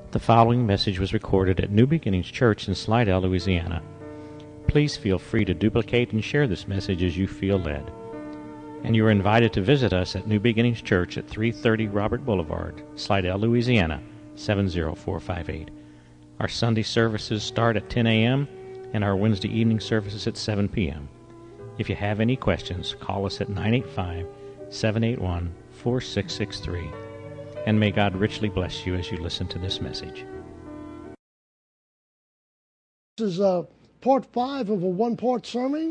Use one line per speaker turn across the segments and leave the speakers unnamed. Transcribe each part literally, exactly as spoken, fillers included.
The following message was recorded at New Beginnings Church in Slidell, Louisiana. Please feel free to duplicate and share this message as you feel led. And you are invited to visit us at New Beginnings Church at three thirty Robert Boulevard, Slidell, Louisiana, seven zero four five eight. Our Sunday services start at ten a.m. and our Wednesday evening services at seven p.m. If you have any questions, call us at nine eight five, seven eight one, four six six three. And may God richly bless you as you listen to this message.
This is uh, part five of a one-part sermon.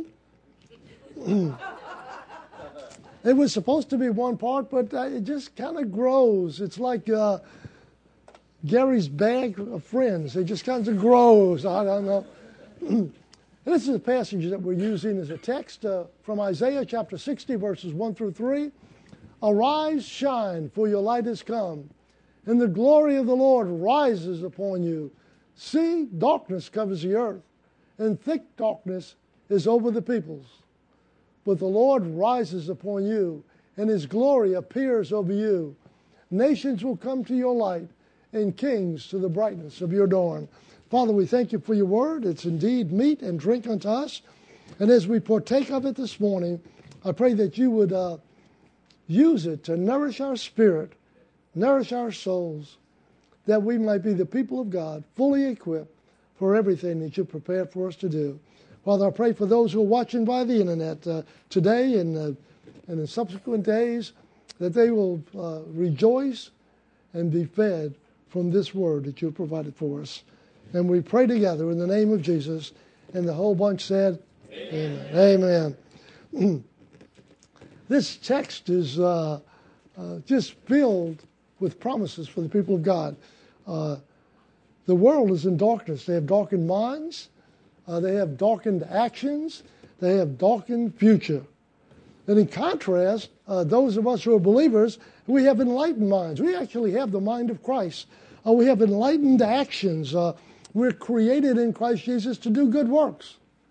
It was supposed to be one part, but uh, it just kind of grows. It's like uh, Gary's bag of friends. It just kind of grows. I don't know. And this is a passage that we're using as a text uh, from Isaiah chapter sixty, verses one through three. Arise, shine, for your light has come, and the glory of the Lord rises upon you. See, darkness covers the earth, and thick darkness is over the peoples. But the Lord rises upon you, and his glory appears over you. Nations will come to your light, and kings to the brightness of your dawn. Father, we thank you for your word. It's indeed meat and drink unto us. And as we partake of it this morning, I pray that you would uh, use it to nourish our spirit, nourish our souls, that we might be the people of God, fully equipped for everything that you prepared for us to do. Father, I pray for those who are watching by the internet uh, today and, uh, and in subsequent days, that they will uh, rejoice and be fed from this word that you have provided for us. And we pray together in the name of Jesus, and the whole bunch said, Amen. Amen. Amen. This text is uh, uh, just filled with promises for the people of God. Uh, the world is in darkness. They have darkened minds. Uh, they have darkened actions. They have darkened future. And in contrast, uh, those of us who are believers, we have enlightened minds. We actually have the mind of Christ. Uh, we have enlightened actions. Uh, we're created in Christ Jesus to do good works.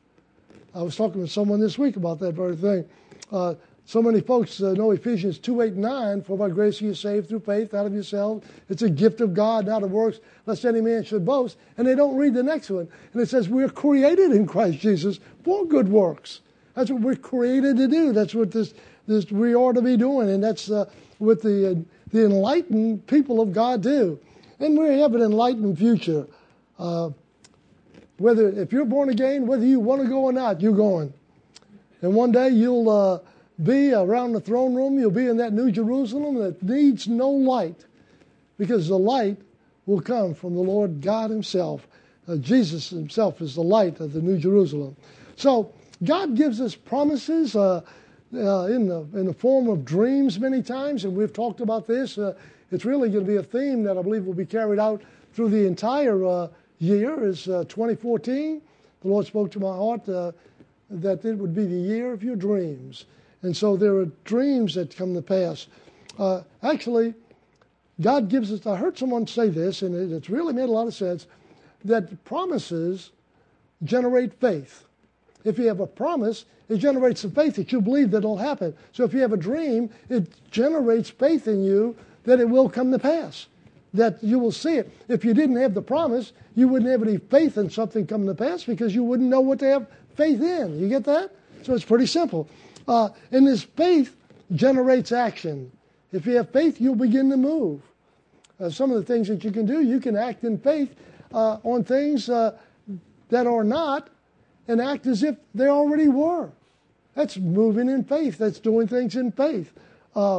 I was talking with someone this week about that very thing. Uh, So many folks uh, know Ephesians two, eight, nine, for by grace are you saved through faith, out of yourselves. It's a gift of God, not of works, lest any man should boast. And they don't read the next one. And it says we're created in Christ Jesus for good works. That's what we're created to do. That's what this, this we ought to be doing. And that's uh, what the, uh, the enlightened people of God do. And we have an enlightened future. Uh, whether if you're born again, whether you want to go or not, you're going. And one day you'll... Uh, be around the throne room. You'll be in that New Jerusalem that needs no light, because the light will come from the Lord God himself. Uh, Jesus himself is the light of the New Jerusalem. So God gives us promises uh, uh, in the in the form of dreams many times, and we've talked about this. Uh, it's really going to be a theme that I believe will be carried out through the entire uh, year. Is uh, twenty fourteen. The Lord spoke to my heart uh, that it would be the year of your dreams. And so there are dreams that come to pass. Uh, actually, God gives us, I heard someone say this, and it, it's really made a lot of sense, that promises generate faith. If you have a promise, it generates the faith that you believe that it'll happen. So if you have a dream, it generates faith in you that it will come to pass, that you will see it. If you didn't have the promise, you wouldn't have any faith in something coming to pass because you wouldn't know what to have faith in. You get that? So it's pretty simple. Uh, and this faith generates action. If you have faith, you'll begin to move. Uh, some of the things that you can do, you can act in faith uh, on things uh, that are not, and act as if they already were. That's moving in faith. That's doing things in faith. Uh,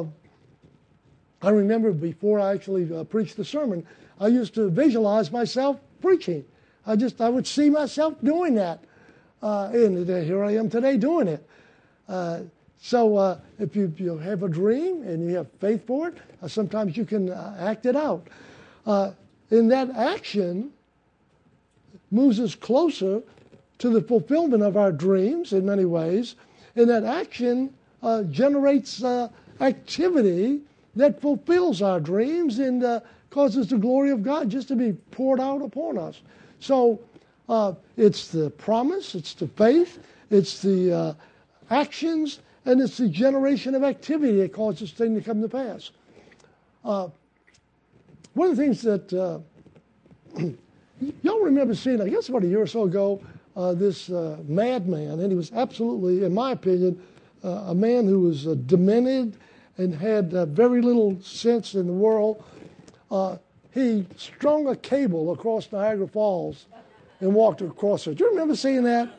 I remember before I actually uh, preached the sermon, I used to visualize myself preaching. I just, I would see myself doing that. Uh, and here I am today doing it. Uh, so uh, if you, you have a dream and you have faith for it, uh, sometimes you can uh, act it out. Uh, and that action moves us closer to the fulfillment of our dreams in many ways. And that action uh, generates uh, activity that fulfills our dreams and uh, causes the glory of God just to be poured out upon us. So uh, it's the promise, it's the faith, it's the uh, actions, and it's the generation of activity that causes this thing to come to pass. Uh, one of the things that uh, Y'all remember seeing, I guess about a year or so ago, uh, this uh, madman, and he was absolutely, in my opinion, uh, a man who was uh, demented and had uh, very little sense in the world. Uh, he strung a cable across Niagara Falls and walked across it. Do you remember seeing that?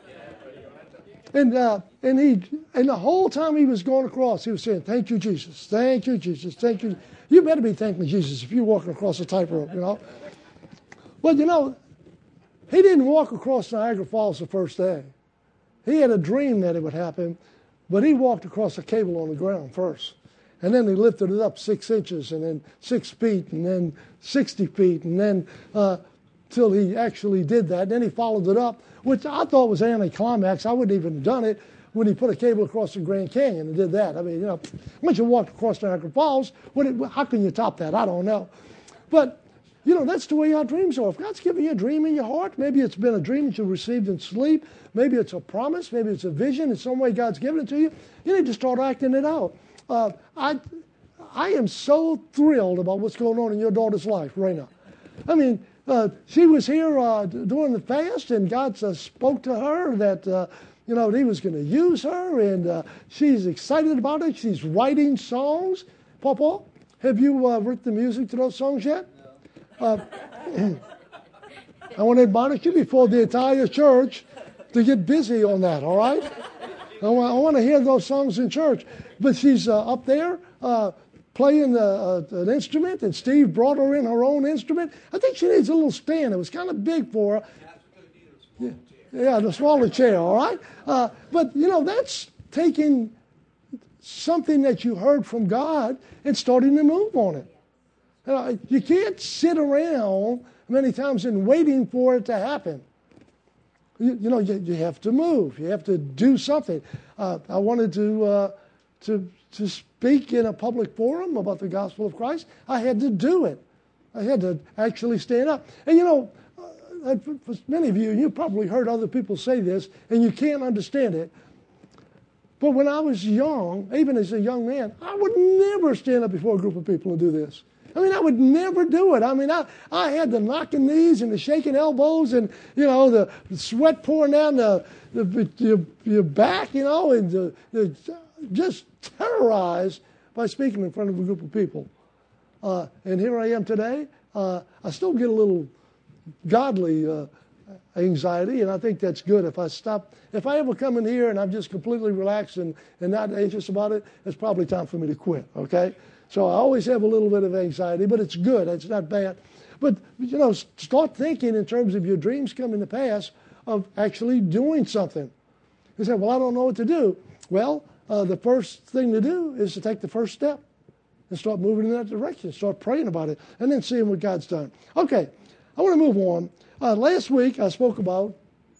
And uh, and he and the whole time he was going across, he was saying, "Thank you, Jesus. Thank you, Jesus. Thank you." You better be thanking Jesus if you're walking across a tightrope, you know. But you know, he didn't walk across Niagara Falls the first day. He had a dream that it would happen, but he walked across a cable on the ground first. And then he lifted it up six inches, and then six feet, and then sixty feet, and then uh, till he actually did that. And then he followed it up, which I thought was anticlimax. I wouldn't even have done it when he put a cable across the Grand Canyon and did that. I mean, you know, once you walk across Niagara Falls, what it, how can you top that? I don't know. But, you know, that's the way our dreams are. If God's given you a dream in your heart, maybe it's been a dream that you received in sleep, maybe it's a promise, maybe it's a vision, in some way God's given it to you, you need to start acting it out. Uh, I, I am so thrilled about what's going on in your daughter's life right now. I mean, uh, she was here uh, during the fast, and God uh, spoke to her that, uh, you know, he was going to use her, and uh, she's excited about it. She's writing songs. Papa, have you uh, written the music to those songs yet? No. Uh, I want to admonish you before the entire church to get busy on that, all right? I want, I want to hear those songs in church. But she's uh, up there uh, playing the, uh, an instrument, and Steve brought her in her own instrument. I think she needs a little stand. It was kind of big for her. Yeah, yeah, the smaller chair, all right? Uh, but, you know, that's taking something that you heard from God and starting to move on it. You know, you can't sit around many times and waiting for it to happen. You, you know, you, you have to move. You have to do something. Uh, I wanted to... Uh, To, to speak in a public forum about the gospel of Christ, I had to do it. I had to actually stand up. And you know, uh, for many of you, you've probably heard other people say this, and you can't understand it. But when I was young, even as a young man, I would never stand up before a group of people and do this. I mean, I would never do it. I mean, I, I had the knocking knees and the shaking elbows and, you know, the, the sweat pouring down the, the, your, your back, you know, and the, the, just terrorized by speaking in front of a group of people. Uh, and here I am today. Uh, I still get a little godly uh, anxiety, and I think that's good. If I stop, if I ever come in here and I'm just completely relaxed and, and not anxious about it, it's probably time for me to quit, okay? So I always have a little bit of anxiety, but it's good. It's not bad. But, you know, start thinking in terms of your dreams coming to pass of actually doing something. You say, well, I don't know what to do. Well, uh, the first thing to do is to take the first step and start moving in that direction. Start praying about it and then seeing what God's done. Okay, I want to move on. Uh, last week I spoke about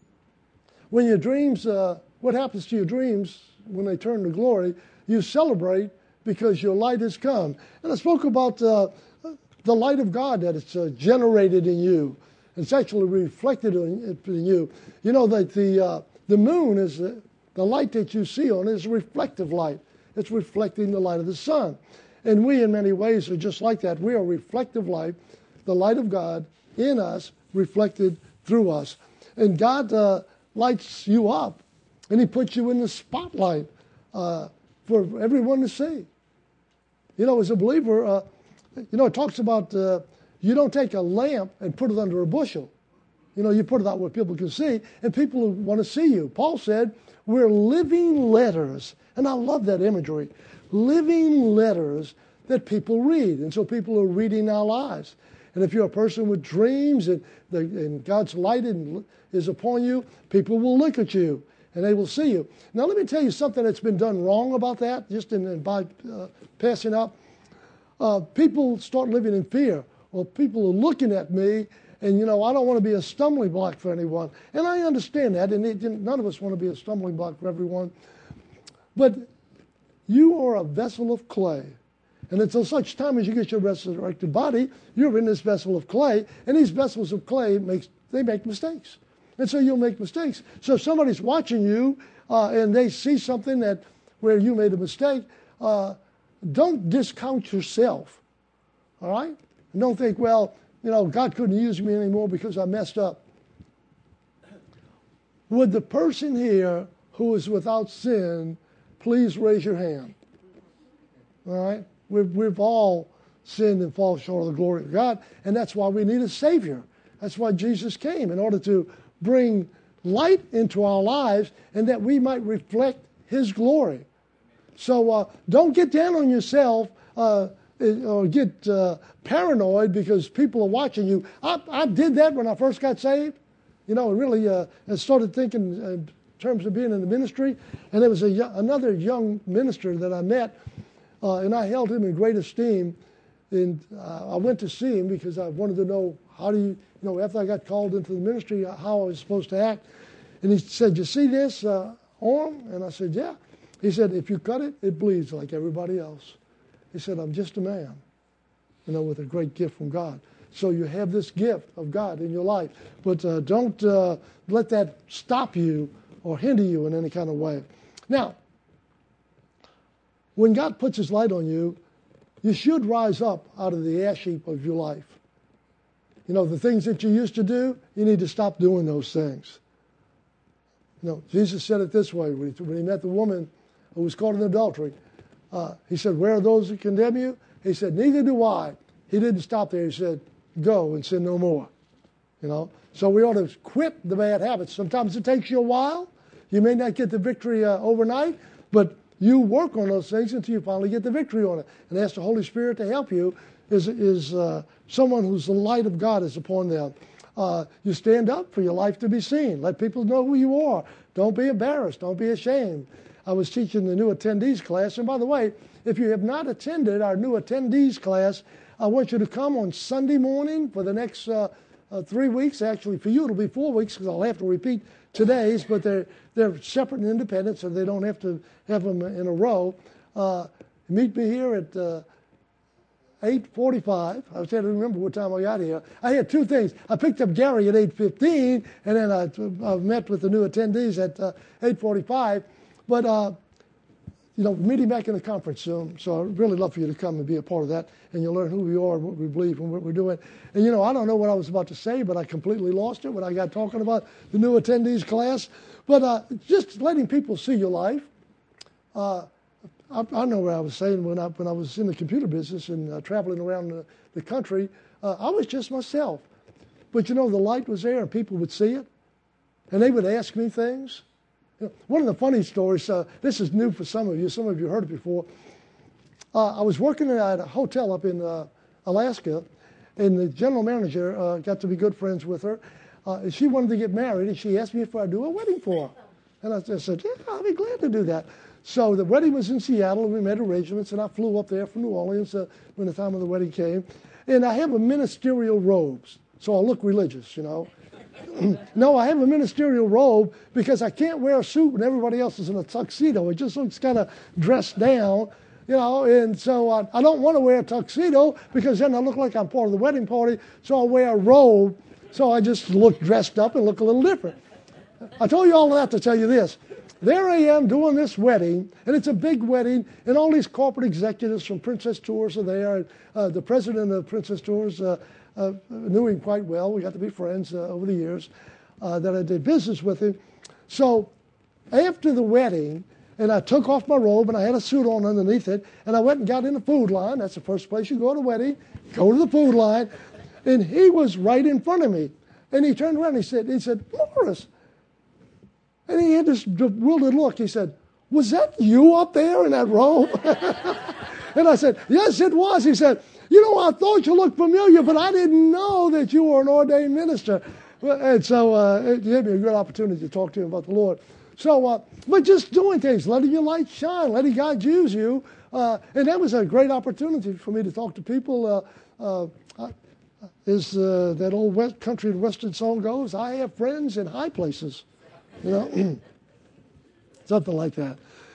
when your dreams, uh, what happens to your dreams when they turn to glory. You celebrate because your light has come. And I spoke about uh, the light of God that it's uh, generated in you. It's actually reflected in, in you. You know that the uh, the moon is uh, the light that you see on it is reflective light. It's reflecting the light of the sun. And we, in many ways, are just like that. We are reflective light, the light of God in us, reflected through us. And God uh, lights you up, and He puts you in the spotlight uh, for everyone to see. You know, as a believer, uh, you know, it talks about uh, you don't take a lamp and put it under a bushel. You know, you put it out where people can see, and people want to see you. Paul said, we're living letters. And I love that imagery. Living letters that people read. And so people are reading our lives. And if you're a person with dreams and, the, and God's light is upon you, people will look at you and they will see you. Now let me tell you something that's been done wrong about that, just in, in by uh, passing up. Uh, people start living in fear. Well, people are looking at me, and, you know, I don't want to be a stumbling block for anyone. And I understand that, and it, none of us want to be a stumbling block for everyone. But you are a vessel of clay. And until such time as you get your resurrected body, you're in this vessel of clay, and these vessels of clay, makes they make mistakes. And so you'll make mistakes. So if somebody's watching you, uh, and they see something that where you made a mistake, uh, don't discount yourself, all right? And don't think, well, you know, God couldn't use me anymore because I messed up. Would the person here who is without sin please raise your hand? All right? We've, we've all sinned and fall short of the glory of God, and that's why we need a Savior. That's why Jesus came, in order to bring light into our lives and that we might reflect His glory. So uh, don't get down on yourself uh, or get uh, paranoid because people are watching you. I, I did that when I first got saved. You know, really uh, I started thinking in terms of being in the ministry. And there was a, another young minister that I met, uh, and I held him in great esteem. And uh, I went to see him because I wanted to know how do you, you know, after I got called into the ministry, how I was supposed to act. And he said, "You see this uh, arm?" And I said, "Yeah." He said, "If you cut it, it bleeds like everybody else." He said, "I'm just a man, you know, with a great gift from God." So you have this gift of God in your life. But uh, don't uh, let that stop you or hinder you in any kind of way. Now, when God puts His light on you, you should rise up out of the ash heap of your life. You know, the things that you used to do, you need to stop doing those things. You know, Jesus said it this way when he, when he met the woman who was caught in adultery. Uh, he said, "Where are those that condemn you?" He said, "Neither do I." He didn't stop there. He said, "Go and sin no more." You know, so we ought to quit the bad habits. Sometimes it takes you a while. You may not get the victory uh, overnight, but you work on those things until you finally get the victory on it. And ask the Holy Spirit to help you is, is uh, someone whose the light of God is upon them. Uh, you stand up for your life to be seen. Let people know who you are. Don't be embarrassed. Don't be ashamed. I was teaching the new attendees class. And by the way, if you have not attended our new attendees class, I want you to come on Sunday morning for the next uh, uh, three weeks. Actually, for you, it'll be four weeks because I'll have to repeat today's, but they're, they're separate and independent, so they don't have to have them in a row. Uh, meet me here at uh, eight forty-five. I was trying to remember what time I got here. I had two things. I picked up Gary at eight fifteen, and then I, I met with the new attendees at uh, eight forty-five. But, uh, you know, meeting back in the conference soon, so I'd really love for you to come and be a part of that, and you'll learn who we are, what we believe, and what we're doing. And, you know, I don't know what I was about to say, but I completely lost it when I got talking about the new attendees class. But uh, just letting people see your life. Uh, I, I know what I was saying when I, when I was in the computer business and uh, traveling around the, the country. Uh, I was just myself. But, you know, the light was there, and people would see it, and they would ask me things. One of the funny stories, uh, this is new for some of you, some of you heard it before. Uh, I was working at a hotel up in uh, Alaska, and the general manager uh, got to be good friends with her. Uh, and she wanted to get married, and she asked me if I'd do a wedding for her. And I just said, yeah, I'll be glad to do that. So the wedding was in Seattle, and we made arrangements, and I flew up there from New Orleans uh, when the time of the wedding came. And I have a ministerial robes, so I look religious, you know. No, I have a ministerial robe because I can't wear a suit when everybody else is in a tuxedo. It just looks kind of dressed down, you know, and so I, I don't want to wear a tuxedo because then I look like I'm part of the wedding party, so I wear a robe, so I just look dressed up and look a little different. I told you all that to tell you this. There I am doing this wedding, and it's a big wedding, and all these corporate executives from Princess Tours are there. And, uh, the president of Princess Tours uh, uh, knew him quite well. We got to be friends uh, over the years uh, that I did business with him. So after the wedding, and I took off my robe, and I had a suit on underneath it, and I went and got in the food line. That's the first place you go at a wedding. Go to the food line. And he was right in front of me. And he turned around and he said, he said, Morris. And he had this bewildered look. He said, was that you up there in that robe? And I said, yes, it was. He said, you know, I thought you looked familiar, but I didn't know that you were an ordained minister. And so uh, it gave me a good opportunity to talk to him about the Lord. So, uh, but just doing things, letting your light shine, letting God use you. Uh, and that was a great opportunity for me to talk to people. Uh, uh, is uh, that old West country and western song goes, I have friends in high places. You know, something like that.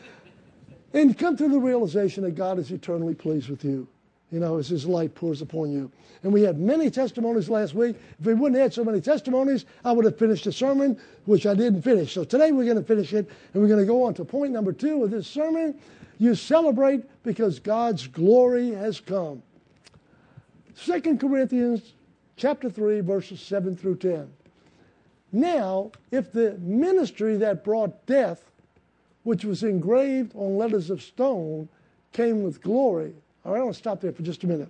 And come to the realization that God is eternally pleased with you, you know, as His light pours upon you. And we had many testimonies last week. If we wouldn't have had so many testimonies, I would have finished the sermon, which I didn't finish. So today we're going to finish it, and we're going to go on to point number two of this sermon. You celebrate because God's glory has come. Second Corinthians chapter three, verses seven through ten. Now, if the ministry that brought death, which was engraved on letters of stone, came with glory. All right, I want to stop there for just a minute.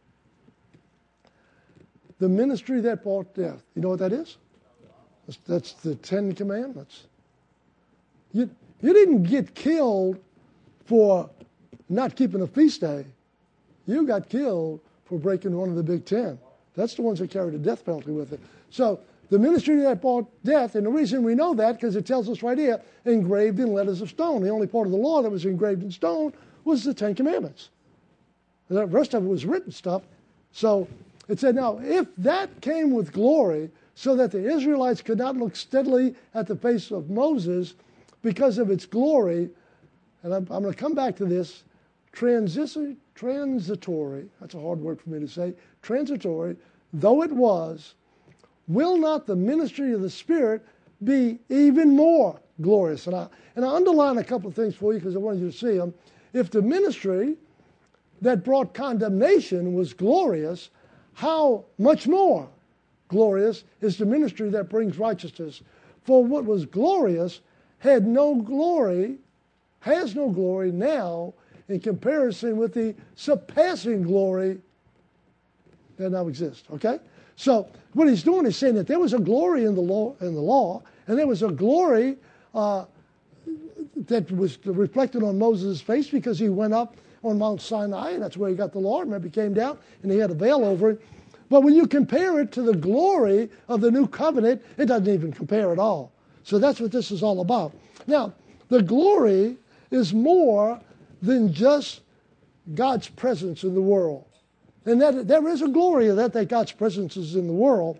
The ministry that brought death. You know what that is? That's, that's the Ten Commandments. You, you didn't get killed for not keeping a feast day. You got killed for breaking one of the big ten. That's the ones that carried the death penalty with it. So the ministry that brought death, and the reason we know that, because it tells us right here, engraved in letters of stone. The only part of the law that was engraved in stone was the Ten Commandments. The rest of it was written stuff. So it said, now, if that came with glory, so that the Israelites could not look steadily at the face of Moses because of its glory, and I'm, I'm going to come back to this, transi- transitory, that's a hard word for me to say, transitory, though it was, will not the ministry of the Spirit be even more glorious? And I, and I underline a couple of things for you because I wanted you to see them. If the ministry that brought condemnation was glorious, how much more glorious is the ministry that brings righteousness? For what was glorious had no glory, has no glory now in comparison with the surpassing glory that now exists. Okay? So what he's doing is saying that there was a glory in the law, in the law, and there was a glory uh, that was reflected on Moses' face because he went up on Mount Sinai, and that's where he got the law. Remember, he came down and he had a veil over it. But when you compare it to the glory of the new covenant, it doesn't even compare at all. So that's what this is all about. Now, the glory is more than just God's presence in the world. And that there is a glory of that, that God's presence is in the world.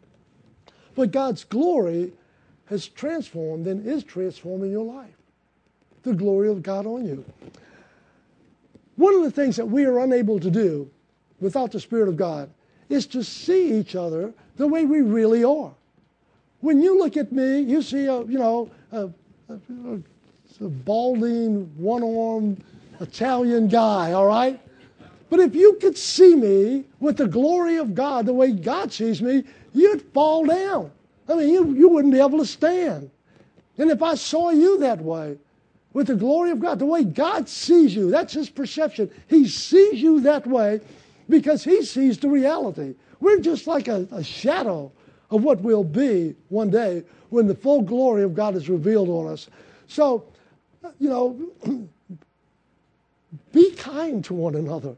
But God's glory has transformed and is transforming your life. The glory of God on you. One of the things that we are unable to do without the Spirit of God is to see each other the way we really are. When you look at me, you see a, you know, a, a, a balding, one-armed Italian guy, all right? But if you could see me with the glory of God, the way God sees me, you'd fall down. I mean, you, you wouldn't be able to stand. And if I saw you that way, with the glory of God, the way God sees you, that's His perception. He sees you that way because He sees the reality. We're just like a, a shadow of what we'll be one day when the full glory of God is revealed on us. So, you know, be kind to one another.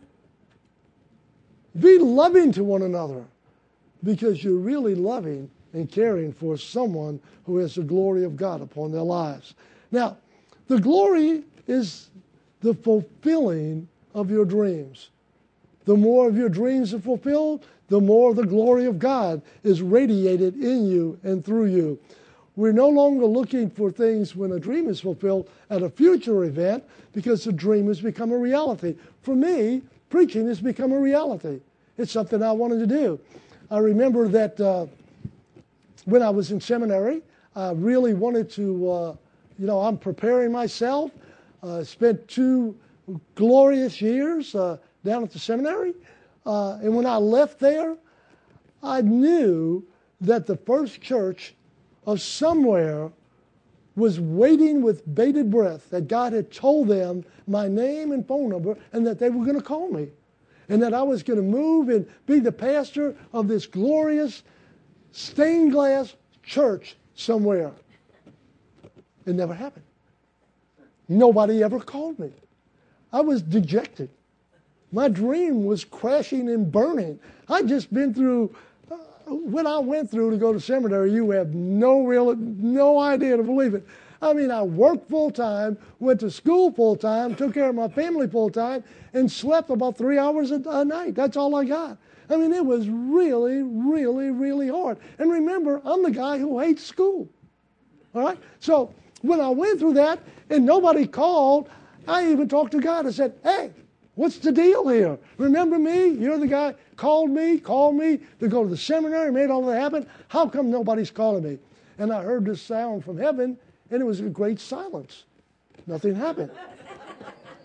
Be loving to one another because you're really loving and caring for someone who has the glory of God upon their lives. Now, the glory is the fulfilling of your dreams. The more of your dreams are fulfilled, the more the glory of God is radiated in you and through you. We're no longer looking for things when a dream is fulfilled at a future event because the dream has become a reality. For me, preaching has become a reality. It's something I wanted to do. I remember that uh, when I was in seminary, I really wanted to, uh, you know, I'm preparing myself. Uh, spent two glorious years uh, down at the seminary. Uh, and when I left there, I knew that the First Church of somewhere was waiting with bated breath that God had told them my name and phone number and that they were going to call me. And that I was going to move and be the pastor of this glorious stained glass church somewhere. It never happened. Nobody ever called me. I was dejected. My dream was crashing and burning. I'd just been through, uh, what I went through to go to seminary, you have no real, no idea to believe it. I mean, I worked full-time, went to school full-time, took care of my family full-time, and slept about three hours a, a night. That's all I got. I mean, it was really, really, really hard. And remember, I'm the guy who hates school. All right? So when I went through that and nobody called, I even talked to God. I said, hey, what's the deal here? Remember me? You're the guy called me, called me to go to the seminary, made all that happen. How come nobody's calling me? And I heard this sound from heaven, and it was a great silence. Nothing happened.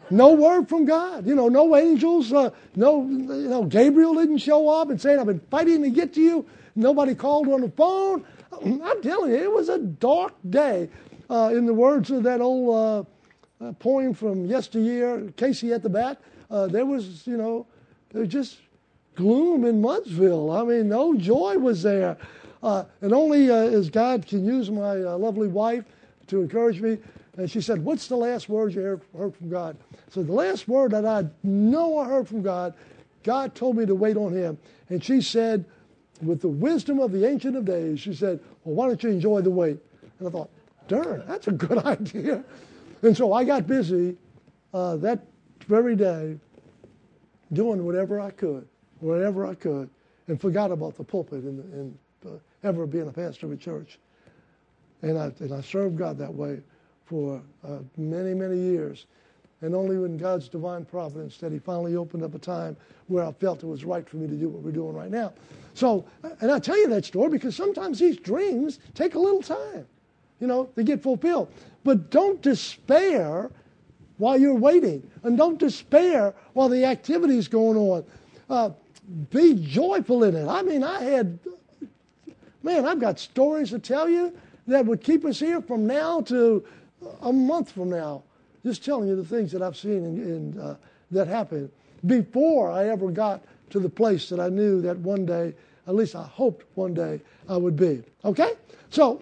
No word from God. You know, no angels. Uh, no, you know, Gabriel didn't show up and saying, I've been fighting to get to you. Nobody called on the phone. I'm telling you, it was a dark day. Uh, in the words of that old uh, uh, poem from yesteryear, Casey at the Bat, uh, there was, you know, there was just gloom in Mudsville. I mean, no joy was there. Uh, and only uh, as God can use my uh, lovely wife to encourage me. And she said, what's the last word you heard, heard from God? So the last word that I know I heard from God, God told me to wait on him. And she said, with the wisdom of the Ancient of Days, she said, well, why don't you enjoy the wait? And I thought, darn, that's a good idea. And so I got busy uh, that very day doing whatever I could, whatever I could, and forgot about the pulpit and, and uh, ever being a pastor of a church. And I, and I served God that way for uh, many, many years. And only in God's divine providence that he finally opened up a time where I felt it was right for me to do what we're doing right now. So, and I tell you that story because sometimes these dreams take a little time, you know, to get fulfilled. But don't despair while you're waiting. And don't despair while the activity's going on. Uh, be joyful in it. I mean, I had, man, I've got stories to tell you that would keep us here from now to a month from now. Just telling you the things that I've seen in, in, uh, that happened before I ever got to the place that I knew that one day, at least I hoped one day I would be. Okay? So,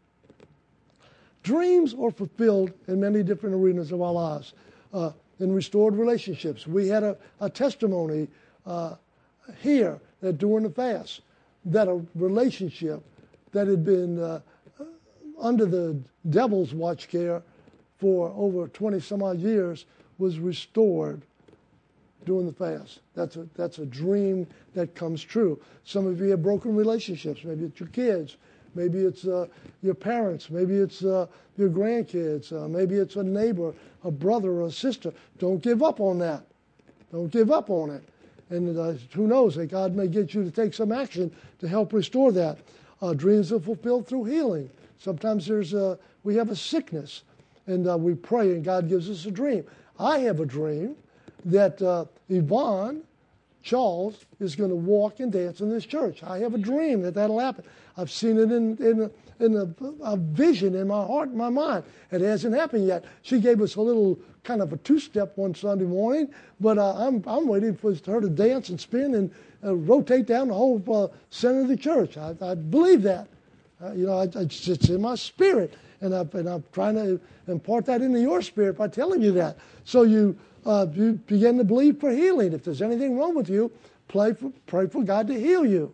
dreams are fulfilled in many different arenas of our lives. Uh, in restored relationships. We had a, a testimony uh, here that during the fast, that a relationship that had been uh, under the devil's watch care for over twenty some odd years was restored during the fast. That's a, that's a dream that comes true. Some of you have broken relationships. Maybe it's your kids. Maybe it's uh, your parents. Maybe it's uh, your grandkids. Uh, maybe it's a neighbor, a brother, or a sister. Don't give up on that. Don't give up on it. And uh, who knows, that God may get you to take some action to help restore that. Uh, dreams are fulfilled through healing. Sometimes there's a, we have a sickness, and uh, we pray, and God gives us a dream. I have a dream that uh, Yvonne Charles is going to walk and dance in this church. I have a dream that that'll happen. I've seen it in in, a, in a, a vision in my heart and my mind. It hasn't happened yet. She gave us a little kind of a two-step one Sunday morning, but uh, I'm I'm waiting for her to dance and spin and uh, rotate down the whole uh, center of the church. I, I believe that. Uh, you know, I, it's, it's in my spirit, and, I, and I'm trying to impart that into your spirit by telling you that. So you, uh, you begin to believe for healing. If there's anything wrong with you, pray for, pray for God to heal you.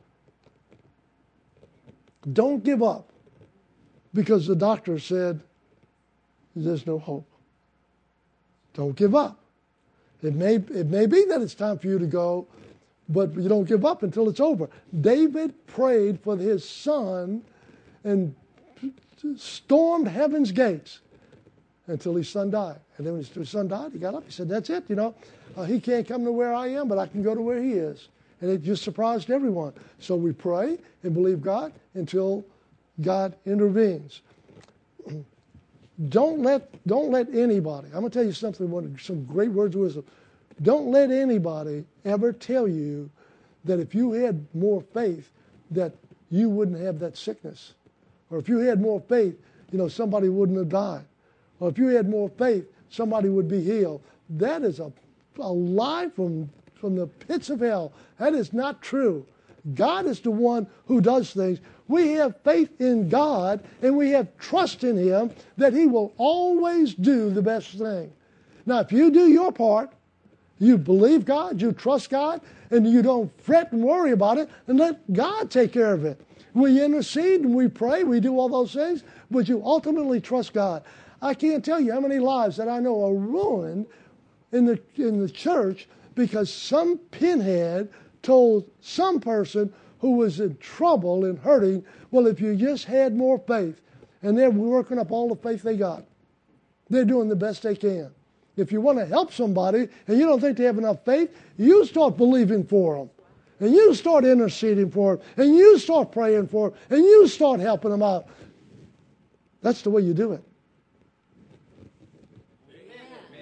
Don't give up because the doctor said there's no hope. Don't give up. It may, it may be that it's time for you to go, but you don't give up until it's over. David prayed for his son and stormed heaven's gates until his son died. And then when his son died, he got up. He said, that's it, you know. Uh, he can't come to where I am, but I can go to where he is. And it just surprised everyone. So we pray and believe God until God intervenes. Don't let, don't let anybody, I'm going to tell you something, one, some great words of wisdom. Don't let anybody ever tell you that if you had more faith, that you wouldn't have that sickness. Or if you had more faith, you know, somebody wouldn't have died. Or if you had more faith, somebody would be healed. That is a, a lie from, from the pits of hell. That is not true. God is the one who does things. We have faith in God, and we have trust in Him that He will always do the best thing. Now, if you do your part, you believe God, you trust God, and you don't fret and worry about it, and let God take care of it. We intercede and we pray, we do all those things, but you ultimately trust God. I can't tell you how many lives that I know are ruined in the in the church because some pinhead told some person who was in trouble and hurting, well, if you just had more faith, and they're working up all the faith they got. They're doing the best they can. If you want to help somebody and you don't think they have enough faith, you start believing for them. And you start interceding for them. And you start praying for them. And you start helping them out. That's the way you do it.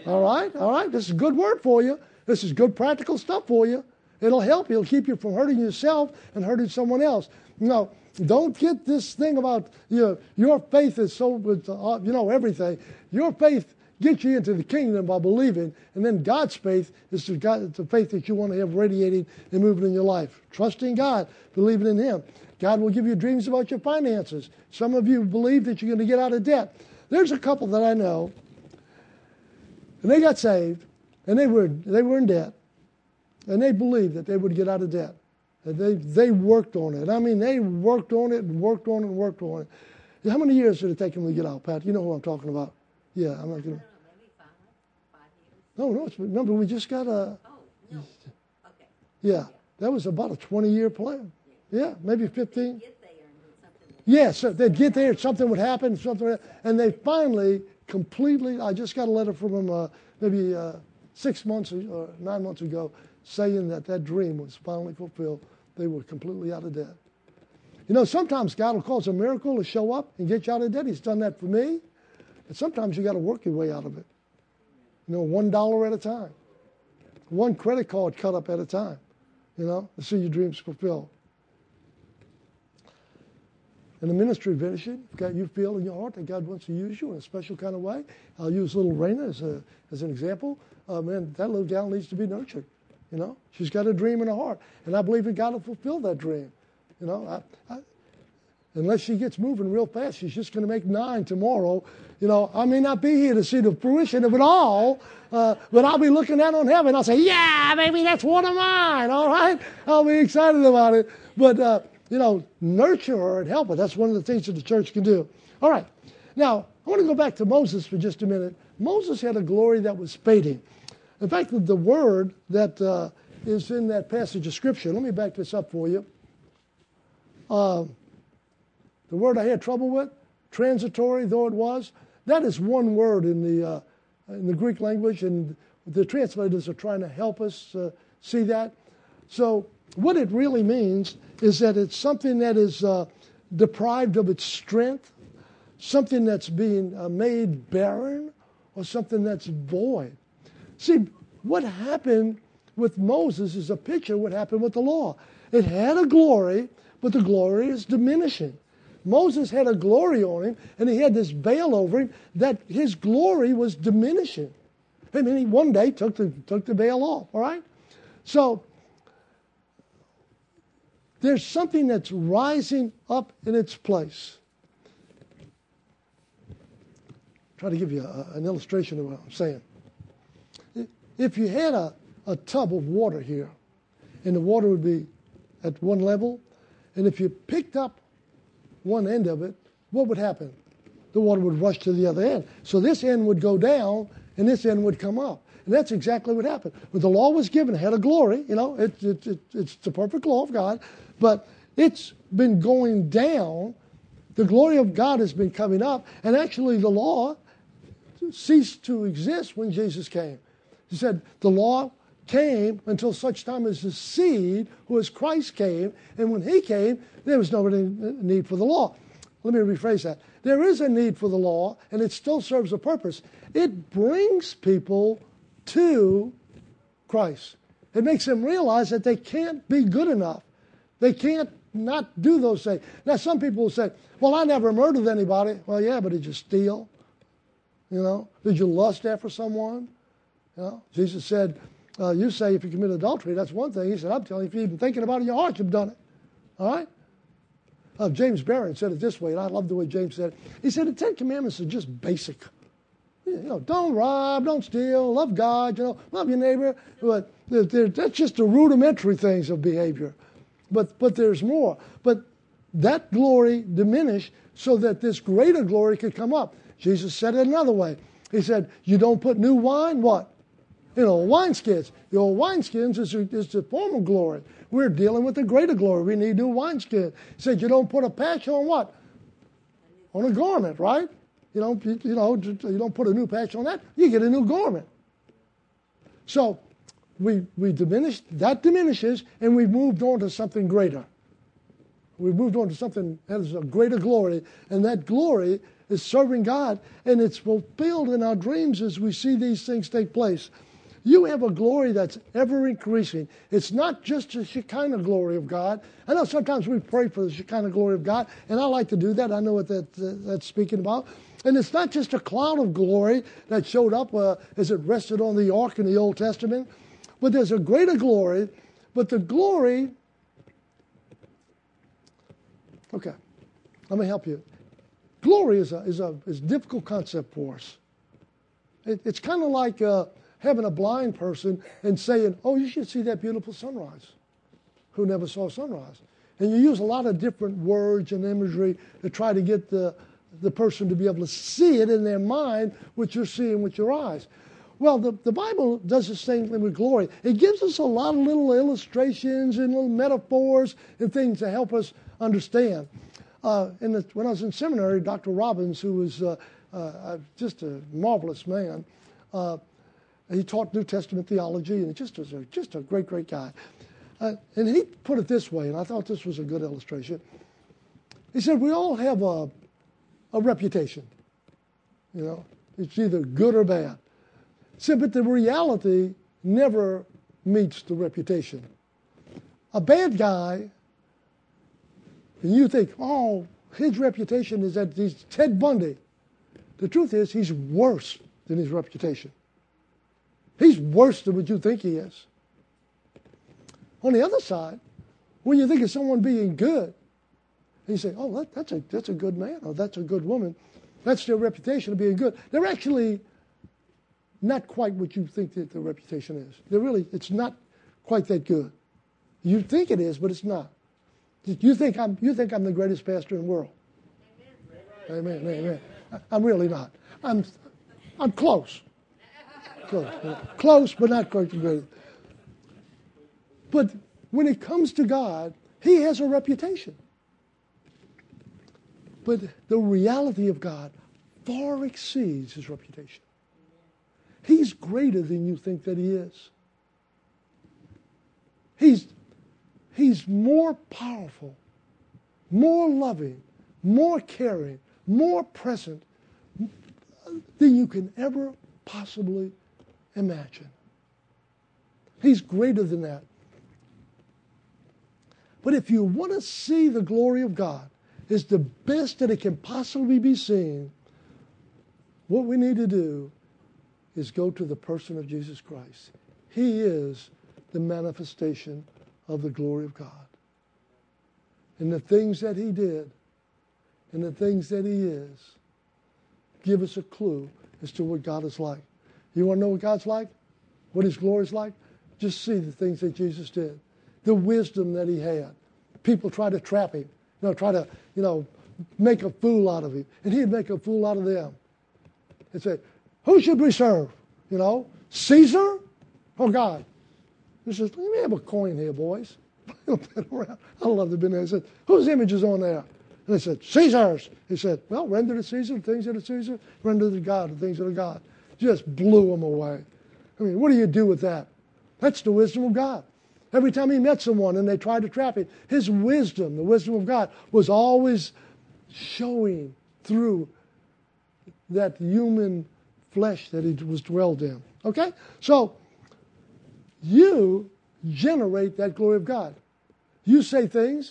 All right, all right. This is good word for you. This is good practical stuff for you. It'll help you. It'll keep you from hurting yourself and hurting someone else. No, don't get this thing about you know, your faith is so, uh, you know, everything. Your faith gets you into the kingdom by believing, and then God's faith is the, God, the faith that you want to have radiating and moving in your life. Trusting God, believing in Him. God will give you dreams about your finances. Some of you believe that you're going to get out of debt. There's a couple that I know, and they got saved, and they were they were in debt, and they believed that they would get out of debt. And they they worked on it. I mean, they worked on it and worked on it and worked on it. How many years did it take them to get out, Pat? You know who I'm talking about. Yeah, I'm not going to.
Maybe five, five years.
No, no, it's, remember, we just got a.
Oh, no. Okay.
Yeah, that was about a twenty-year plan. Yeah, maybe fifteen.
Get there and something.
Yeah, so they'd get there, something would happen, something, would, and they finally completely. I just got a letter from them uh, maybe uh, six months or nine months ago, saying that that dream was finally fulfilled. They were completely out of debt. You know, sometimes God will cause a miracle to show up and get you out of debt. He's done that for me. But sometimes you got to work your way out of it. You know, one dollar at a time, one credit card cut up at a time. You know, to see your dreams fulfilled. In the ministry vision, God, you feel in your heart that God wants to use you in a special kind of way. I'll use little Raina as a as an example. Uh, man, that little gal needs to be nurtured. You know, she's got a dream in her heart, and I believe that God will fulfill that dream. You know, I, I, unless she gets moving real fast, she's just going to make nine tomorrow. You know, I may not be here to see the fruition of it all, uh, but I'll be looking out on heaven. I'll say, yeah, baby, that's one of mine. All right, I'll be excited about it. But uh, you know, nurture her and help her. That's one of the things that the church can do. All right, now I want to go back to Moses for just a minute. Moses had a glory that was fading. In fact, the word that uh, is in that passage of Scripture, let me back this up for you. Uh, the word I had trouble with, transitory though it was, that is one word in the uh, in the Greek language, and the translators are trying to help us uh, see that. So what it really means is that it's something that is uh, deprived of its strength, something that's being uh, made barren, or something that's void. See, what happened with Moses is a picture of what happened with the law. It had a glory, but the glory is diminishing. Moses had a glory on him, and he had this veil over him that his glory was diminishing. And then he one day took the, took the veil off, all right? So there's something that's rising up in its place. Try to give you a, an illustration of what I'm saying. If you had a, a tub of water here, and the water would be at one level, and if you picked up one end of it, what would happen? The water would rush to the other end. So this end would go down, and this end would come up. And that's exactly what happened. When the law was given, it had a glory. You know, it, it, it, it's the perfect law of God. But it's been going down. The glory of God has been coming up. And actually the law ceased to exist when Jesus came. He said the law came until such time as the seed, who is Christ, came. And when he came, there was no need for the law. Let me rephrase that. There is a need for the law, and it still serves a purpose. It brings people to Christ. It makes them realize that they can't be good enough. They can't not do those things. Now, some people will say, well, I never murdered anybody. Well, yeah, but did you steal? You know, did you lust after someone? You know, Jesus said, uh, you say if you commit adultery, that's one thing. He said, I'm telling you, if you're even thinking about it in your heart, you've done it. All right? Uh, James Barron said it this way, and I love the way James said it. He said the Ten Commandments are just basic. You know, don't rob, don't steal, love God, you know, love your neighbor. But they're, they're, that's just the rudimentary things of behavior. But but there's more. But that glory diminished so that this greater glory could come up. Jesus said it another way. He said, you don't put new wine, what? In old wineskins. The old wineskins is, is the former glory. We're dealing with the greater glory. We need new wineskins. He said, you don't put a patch on what? On a garment, right? You don't, you, you know, you don't put a new patch on that. You get a new garment. So we we diminished, that diminishes, and we've moved on to something greater. We've moved on to something that is a greater glory, and that glory is serving God, and it's fulfilled in our dreams as we see these things take place. You have a glory that's ever increasing. It's not just the Shekinah glory of God. I know sometimes we pray for the Shekinah glory of God, and I like to do that. I know what that, uh, that's speaking about. And it's not just a cloud of glory that showed up uh, as it rested on the ark in the Old Testament, but there's a greater glory. But the glory, okay, let me help you. Glory is a is a is a difficult concept for us. It, it's kind of like uh, having a blind person and saying, "Oh, you should see that beautiful sunrise," who never saw sunrise. And you use a lot of different words and imagery to try to get the the person to be able to see it in their mind, what you're seeing with your eyes. Well, the, the Bible does the same thing with glory. It gives us a lot of little illustrations and little metaphors and things to help us understand. Uh, in the, when I was in seminary, Doctor Robbins, who was uh, uh, just a marvelous man, uh, he taught New Testament theology, and just was a, just a great, great guy. Uh, and he put it this way, and I thought this was a good illustration. He said, we all have a, a reputation. You know, it's either good or bad. He said, but the reality never meets the reputation. A bad guy, and you think, oh, his reputation is that he's Ted Bundy. The truth is, he's worse than his reputation. He's worse than what you think he is. On the other side, when you think of someone being good, and you say, oh, that, that's a that's a good man, or that's a good woman, that's their reputation of being good. They're actually not quite what you think that their reputation is. They're really, it's not quite that good. You think it is, but it's not. You think I'm you think I'm the greatest pastor in the world. Amen. Amen. Amen. I'm really not. I'm I'm close. Close. Close, but not quite the greatest. But when it comes to God, he has a reputation. But the reality of God far exceeds his reputation. He's greater than you think that he is. He's, he's more powerful, more loving, more caring, more present than you can ever possibly imagine. He's greater than that. But if you want to see the glory of God is the best that it can possibly be seen, what we need to do is go to the person of Jesus Christ. He is the manifestation of the glory of God. And the things that he did and the things that he is give us a clue as to what God is like. You want to know what God's like? What his glory is like? Just see the things that Jesus did. The wisdom that he had. People try to trap him. You know, try to, you know, make a fool out of him. And he'd make a fool out of them. And say, who should we serve? You know, Caesar or God? He says, let me have a coin here, boys. I love the binary. He said, whose image is on there? And they said, Caesar's. He said, well, render to Caesar the things that are Caesar, render to God the things that are God. Just blew them away. I mean, what do you do with that? That's the wisdom of God. Every time he met someone and they tried to trap him, his wisdom, the wisdom of God, was always showing through that human flesh that he was dwelled in. Okay? So, you generate that glory of God. You say things.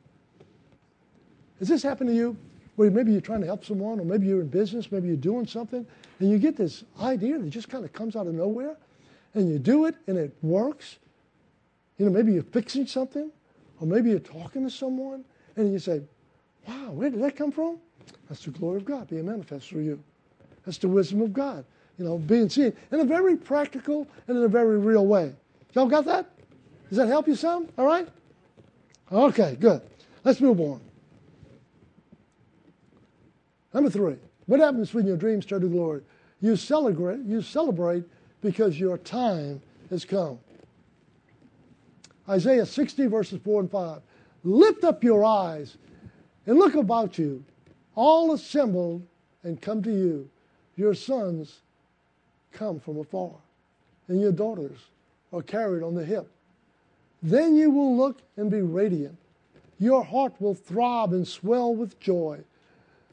Has this happened to you? Where maybe you're trying to help someone, or maybe you're in business, maybe you're doing something, and you get this idea that just kind of comes out of nowhere, and you do it, and it works. You know, maybe you're fixing something, or maybe you're talking to someone, and you say, wow, where did that come from? That's the glory of God being manifest through you. That's the wisdom of God, you know, being seen in a very practical and in a very real way. Y'all got that? Does that help you some? All right? Okay, good. Let's move on. Number three, what happens when your dreams turn to glory? You celebrate, you celebrate because your time has come. Isaiah sixty, verses four and five. Lift up your eyes and look about you, all assembled and come to you. Your sons come from afar, and your daughters are carried on the hip. Then you will look and be radiant. Your heart will throb and swell with joy.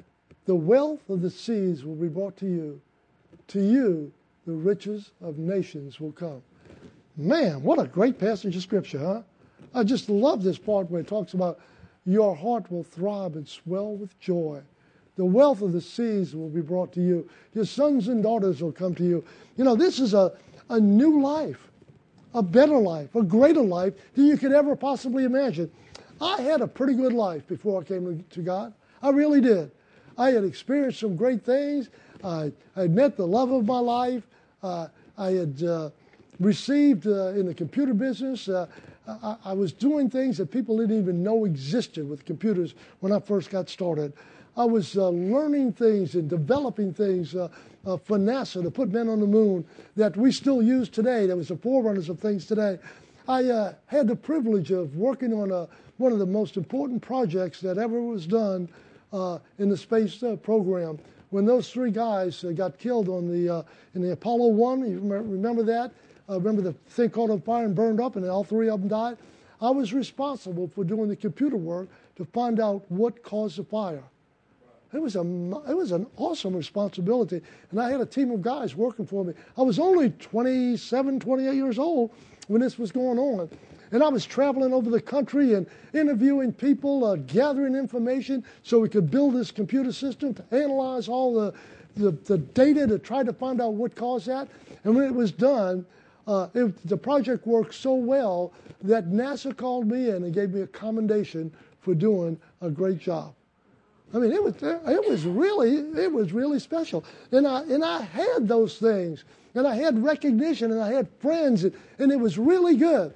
The wealth of the seas will be brought to you. To you, the riches of nations will come. Man, what a great passage of Scripture, huh? I just love this part where it talks about your heart will throb and swell with joy. The wealth of the seas will be brought to you. Your sons and daughters will come to you. You know, this is a, a new life, a better life, a greater life than you could ever possibly imagine. I had a pretty good life before I came to God. I really did. I had experienced some great things. I had met the love of my life. Uh, I had uh, received uh, in the computer business. Uh, I, I was doing things that people didn't even know existed with computers when I first got started. I was uh, learning things and developing things uh, uh, for NASA to put men on the moon that we still use today. That was the forerunners of things today. I uh, had the privilege of working on a, one of the most important projects that ever was done uh, in the space uh, program. When those three guys uh, got killed on the uh, in the Apollo one, you remember, remember that? Uh, remember the thing caught on fire and burned up, and all three of them died? I was responsible for doing the computer work to find out what caused the fire. It was a it was an awesome responsibility, and I had a team of guys working for me. I was only twenty-seven, twenty-eight years old when this was going on, and I was traveling over the country and interviewing people, uh, gathering information so we could build this computer system to analyze all the, the the data to try to find out what caused that. And when it was done, uh, it, the project worked so well that NASA called me in and gave me a commendation for doing a great job. I mean, it was it was really it was really special, and I and I had those things, and I had recognition, and I had friends, and, and it was really good.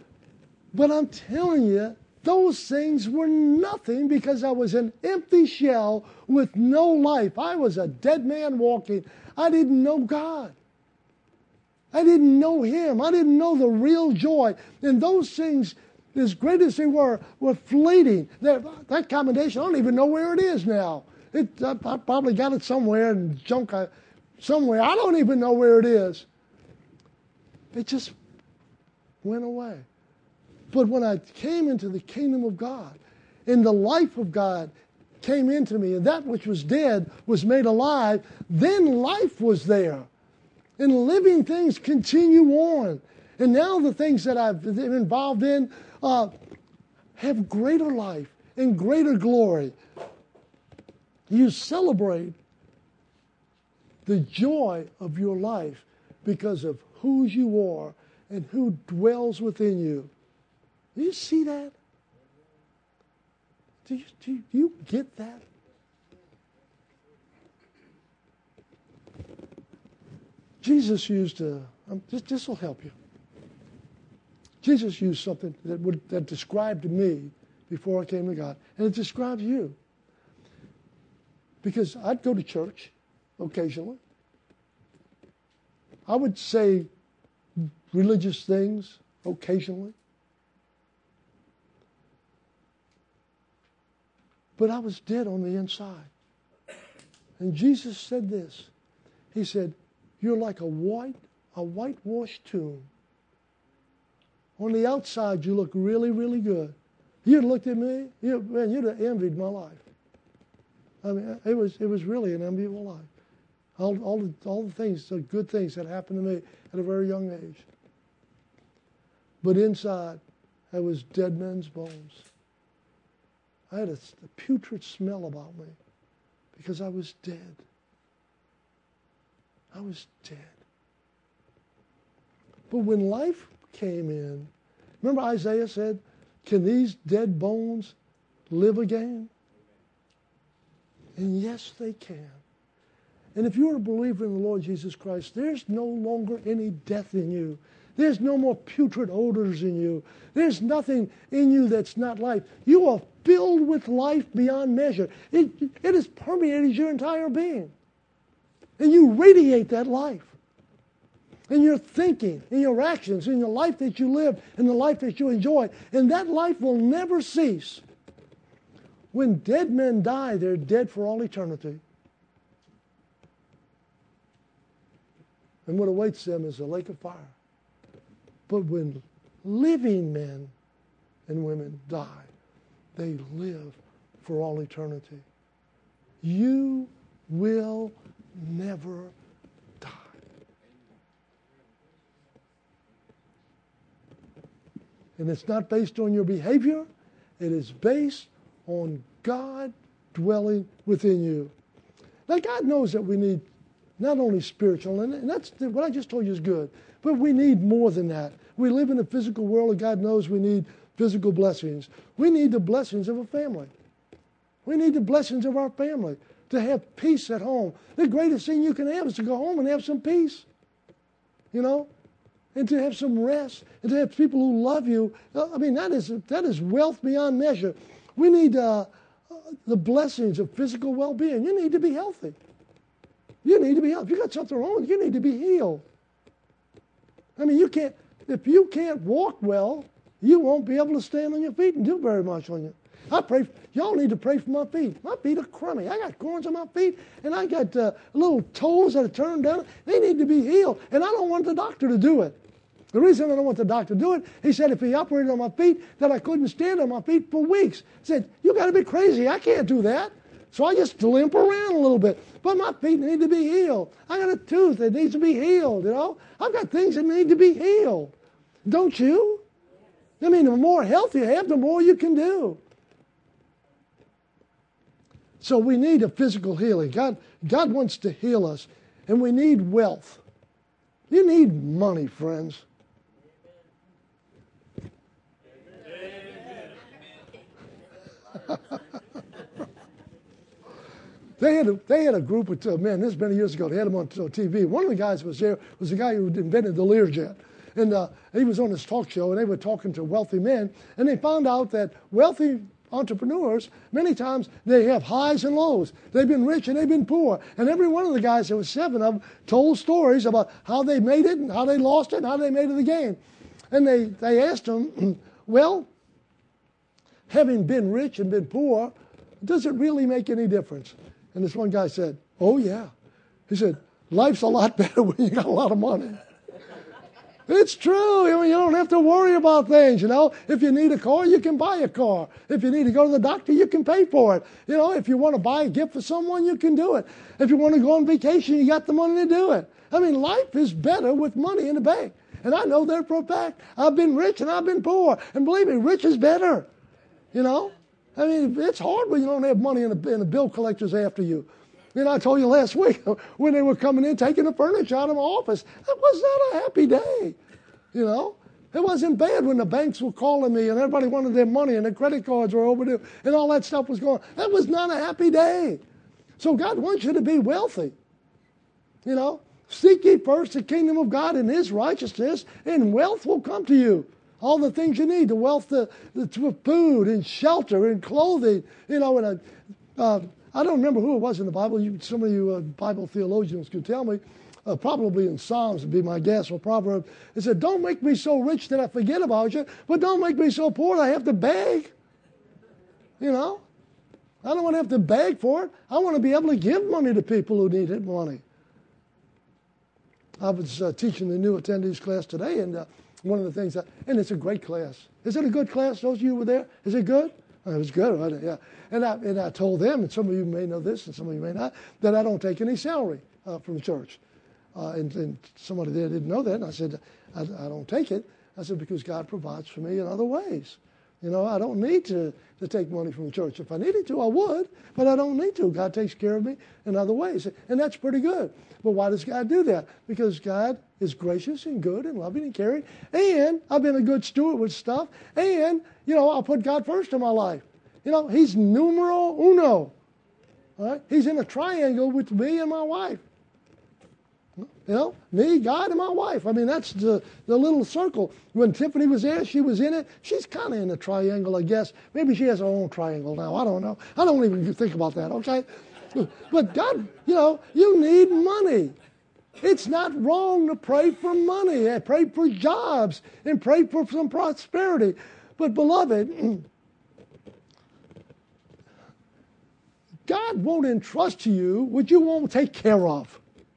But I'm telling you, those things were nothing because I was an empty shell with no life. I was a dead man walking. I didn't know God. I didn't know Him. I didn't know the real joy, and those things, as great as they were, were fleeting. That, that commendation, I don't even know where it is now. It, I, I probably got it somewhere in junk I, somewhere. I don't even know where it is. It just went away. But when I came into the kingdom of God, and the life of God came into me, and that which was dead was made alive, then life was there. And living things continue on. And now the things that I've been involved in uh, have greater life and greater glory. You celebrate the joy of your life because of who you are and who dwells within you. Do you see that? Do you, do you, do you get that? Jesus used a, um, this, this will help you. Jesus used something that would that described me before I came to God, and it describes you. Because I'd go to church occasionally. I would say religious things occasionally. But I was dead on the inside. And Jesus said this. He said, "You're like a white, a whitewashed tomb. On the outside, you look really, really good. You'd looked at me, you, man, you'd have envied my life. I mean, it was it was really an enviable life. All, all, the, all the things, the good things that happened to me at a very young age. But inside, there was dead men's bones. I had a, a putrid smell about me because I was dead. I was dead. But when life came in, remember Isaiah said, "Can these dead bones live again?" And yes, they can. And if you're a believer in the Lord Jesus Christ, there's no longer any death in you. There's no more putrid odors in you. There's nothing in you that's not life. You are filled with life beyond measure. It, it has permeated your entire being. And you radiate that life. In your thinking, in your actions, in your life that you live, in the life that you enjoy. And that life will never cease. When dead men die, they're dead for all eternity. And what awaits them is a lake of fire. But when living men and women die, they live for all eternity. you will never die. And it's not based on your behavior. It is based on God dwelling within you. Now, God knows that we need not only spiritual, and that's what I just told you is good, but we need more than that. We live in a physical world, and God knows we need physical blessings. We need the blessings of a family. We need the blessings of our family to have peace at home. The greatest thing you can have is to go home and have some peace, you know, and to have some rest, and to have people who love you. I mean, that is that is wealth beyond measure. We need uh, the blessings of physical well-being. You need to be healthy. You need to be healthy. If you got something wrong, you need to be healed. I mean, you can't. If you can't walk well, you won't be able to stand on your feet and do very much on you. I pray. Y'all need to pray for my feet. My feet are crummy. I got corns on my feet, and I got uh, little toes that are turned down. They need to be healed, and I don't want the doctor to do it. The reason I don't want the doctor to do it, he said if he operated on my feet, that I couldn't stand on my feet for weeks. He said, you got to be crazy. I can't do that. So I just limp around a little bit. But my feet need to be healed. I got a tooth that needs to be healed, you know. I've got things that need to be healed. Don't you? I mean, the more health you have, the more you can do. So we need a physical healing. God, God wants to heal us, and we need wealth. You need money, friends. They had, a, they had a group of uh, men, this is many years ago, they had them on T V. One of the guys who was there was the guy who invented the Learjet. And uh, he was on this talk show, and they were talking to wealthy men, and they found out that wealthy entrepreneurs, many times they have highs and lows. They've been rich and they've been poor. And every one of the guys, there was seven of them, told stories about how they made it and how they lost it and how they made it again. And they, they asked them, well, having been rich and been poor, does it really make any difference? And this one guy said, oh, yeah. He said, life's a lot better when you got a lot of money. It's true. You don't have to worry about things, you know. If you need a car, you can buy a car. If you need to go to the doctor, you can pay for it. You know, if you want to buy a gift for someone, you can do it. If you want to go on vacation, you got the money to do it. I mean, life is better with money in the bank. And I know that for a fact. I've been rich and I've been poor. And believe me, rich is better. You know? I mean, it's hard when you don't have money and the, and the bill collector's after you. You know, I told you last week when they were coming in, taking the furniture out of my office, that was not a happy day. You know, it wasn't bad when the banks were calling me and everybody wanted their money and the credit cards were overdue and all that stuff was going on. That was not a happy day. So God wants you to be wealthy. You know, seek ye first the kingdom of God and his righteousness, and wealth will come to you. All the things you need, the wealth to, to food and shelter and clothing, you know, and a, uh, I don't remember who it was in the Bible. You, some of you uh, Bible theologians can tell me. Uh, probably in Psalms would be my guess, or Proverbs. It said, don't make me so rich that I forget about you, but don't make me so poor that I have to beg. You know? I don't want to have to beg for it. I want to be able to give money to people who need it money. I was uh, teaching the new attendees class today, and uh, one of the things, that, and it's a great class. Is it a good class? Those of you who were there? Is it good? Oh, it was good, wasn't it? Yeah. And I, and I told them, and some of you may know this and some of you may not, that I don't take any salary uh, from the church. Uh, and, and somebody there didn't know that. And I said, I, I don't take it. I said, because God provides for me in other ways. You know, I don't need to, to take money from the church. If I needed to, I would, but I don't need to. God takes care of me in other ways. And that's pretty good. But why does God do that? Because God is gracious and good and loving and caring. And I've been a good steward with stuff. And, you know, I'll put God first in my life. You know, he's numero uno. All right? He's in a triangle with me and my wife. You know, me, God, and my wife. I mean, that's the, the little circle. When Tiffany was there, she was in it. She's kind of in a triangle, I guess. Maybe she has her own triangle now. I don't know. I don't even think about that, okay? But God, you know, you need money. It's not wrong to pray for money, and pray for jobs, and pray for some prosperity. But, beloved, God won't entrust to you what you won't take care of.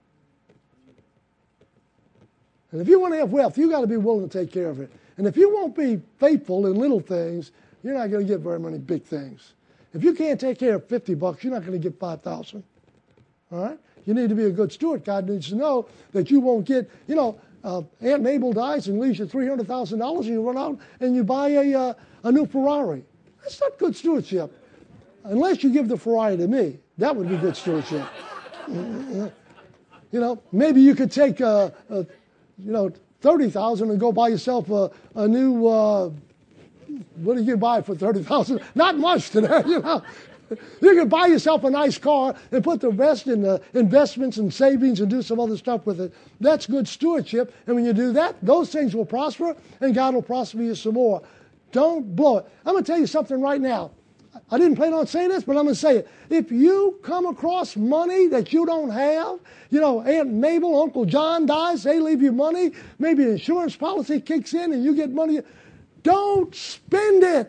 And if you want to have wealth, you've got to be willing to take care of it. And if you won't be faithful in little things, you're not going to get very many big things. If you can't take care of fifty bucks, you're not going to get five thousand. All right? You need to be a good steward. God needs to know that you won't get, you know, uh, Aunt Mabel dies and leaves you three hundred thousand dollars and you run out and you buy a, uh, a new Ferrari. That's not good stewardship. Unless you give the Ferrari to me. That would be good stewardship. You know, maybe you could take, uh, uh, you know, thirty thousand dollars and go buy yourself a, a new, uh, what do you buy for thirty thousand dollars? Not much today, you know. You can buy yourself a nice car and put the rest in uh, investments and savings and do some other stuff with it. That's good stewardship. And when you do that, those things will prosper and God will prosper you some more. Don't blow it. I'm going to tell you something right now. I didn't plan on saying this, but I'm going to say it. If you come across money that you don't have, you know, Aunt Mabel, Uncle John dies, they leave you money, maybe an insurance policy kicks in and you get money, don't spend it.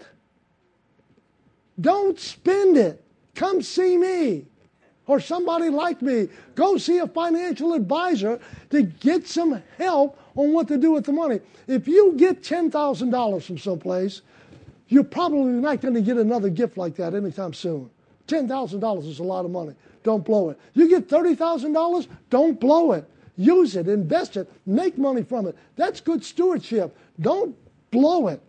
Don't spend it. Come see me or somebody like me. Go see a financial advisor to get some help on what to do with the money. If you get ten thousand dollars from someplace, you're probably not going to get another gift like that anytime soon. ten thousand dollars is a lot of money. Don't blow it. You get thirty thousand dollars, don't blow it. Use it, invest it, make money from it. That's good stewardship. Don't blow it.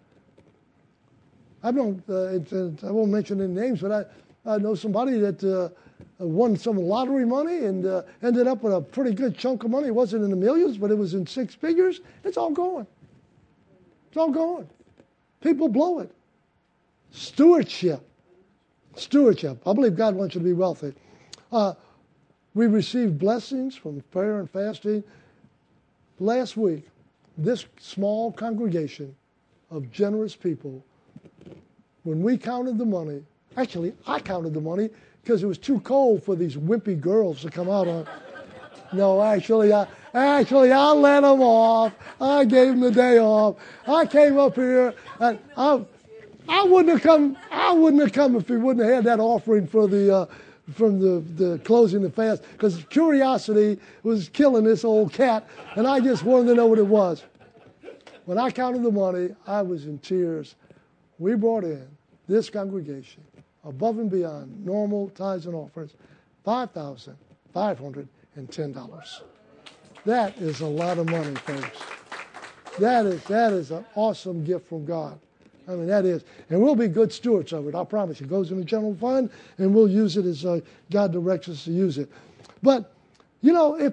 I don't. Uh, it, uh, I won't mention any names, but I, I know somebody that uh, won some lottery money and uh, ended up with a pretty good chunk of money. It wasn't in the millions, but it was in six figures. It's all going. It's all going. People blow it. Stewardship. Stewardship. I believe God wants you to be wealthy. Uh, we received blessings from prayer and fasting. Last week, this small congregation of generous people, when we counted the money, actually, I counted the money because it was too cold for these wimpy girls to come out on. No, actually, I, actually, I let them off. I gave them the day off. I came up here, and I, I wouldn't have come. I wouldn't have come if we wouldn't have had that offering for the, uh, from the, the closing the fast, because curiosity was killing this old cat, and I just wanted to know what it was. When I counted the money, I was in tears. We brought in this congregation, above and beyond normal tithes and offerings, five thousand five hundred ten dollars. That is a lot of money, folks. That is that is an awesome gift from God. I mean, that is. And we'll be good stewards of it, I promise. It goes in the general fund, and we'll use it as uh, God directs us to use it. But, you know, if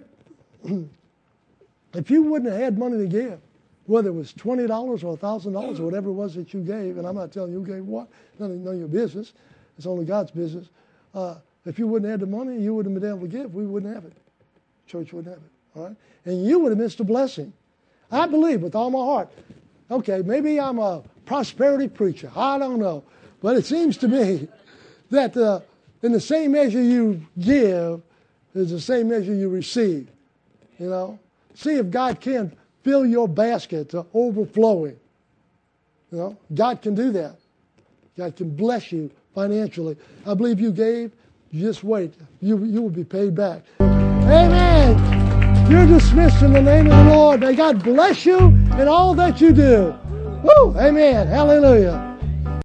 if you wouldn't have had money to give, whether it was twenty dollars or one thousand dollars or whatever it was that you gave, and I'm not telling you who gave what, none of, none of your business. It's only God's business. Uh, if you wouldn't have had the money, you wouldn't have been able to give. We wouldn't have it. Church wouldn't have it. All right? And you would have missed a blessing. I believe with all my heart. Okay, maybe I'm a prosperity preacher. I don't know. But it seems to me that uh, in the same measure you give is the same measure you receive. You know? See if God can fill your basket to overflowing. You know, God can do that. God can bless you financially. I believe you gave. You just wait. You, you will be paid back. Amen. You're dismissed in the name of the Lord. May God bless you in all that you do. Woo! Amen. Hallelujah.